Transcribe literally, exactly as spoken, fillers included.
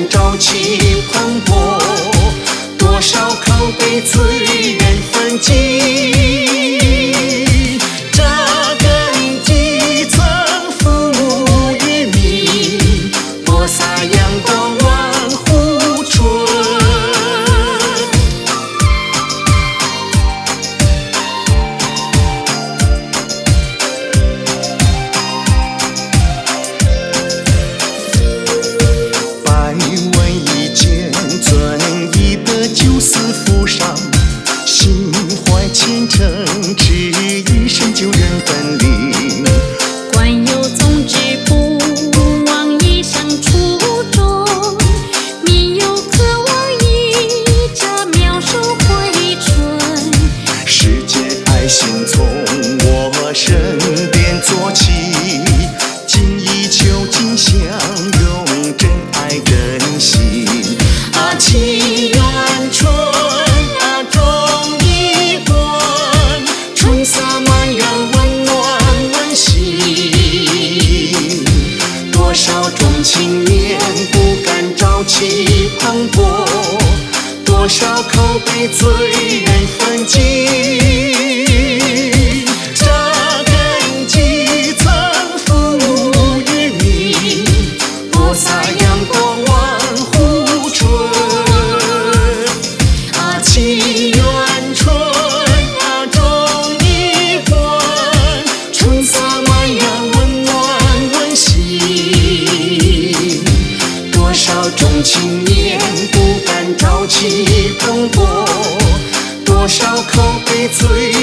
敢朝气蓬勃，多少口碑催人奋进。扎根基层，服务于民，播撒阳光万户春。百闻一见，尊义的九思扶上，心怀虔诚，只一生救人本领。 官有宗旨，不忘一生初衷；民有渴望，一家妙手回春。 世界爱心从我身边做起，精益求精，相拥真爱真心。啊，祈愿春啊，种一冠，春色满园，温暖温馨。多少种青年不敢朝气蓬勃，多少口碑催人奋进。扎根基层，服务于民，播撒阳光万户春。啊，祈愿春啊，种一冠，春色满园，温暖温馨。多少种青年不敢朝气蓬勃，多少口碑催